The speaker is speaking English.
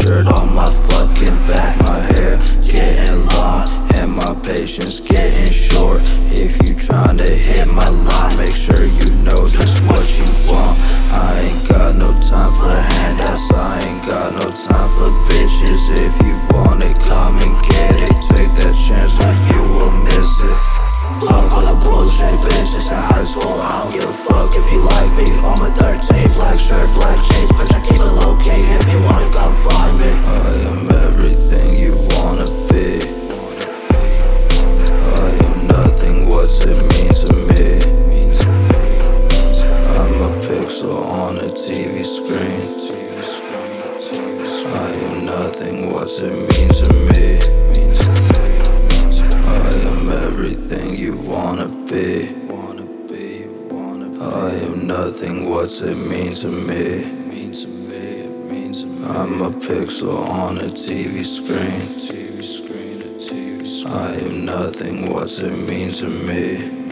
shirt on my fucking back. My hair getting long and my patience getting short. If you tryna hit my line, make sure you know just what you want. I ain't got no time for handouts, I ain't got no time for bitches. If you want it, come and get it. Take that chance or you will miss it. Fuck all the bullshit bitches in high school, I don't give a fuck if you like me. On my 13, black shirt, black jeans, bitch, I keep it low key. If you wanna come find me, I am everything you wanna be. I am nothing, what's it mean to me? I'm a pixel on a TV screen. I am nothing, what's it mean to me? I am everything you wanna be. I am nothing, what's it mean to me? I'm a pixel on a TV screen. I am nothing, what's it mean to me?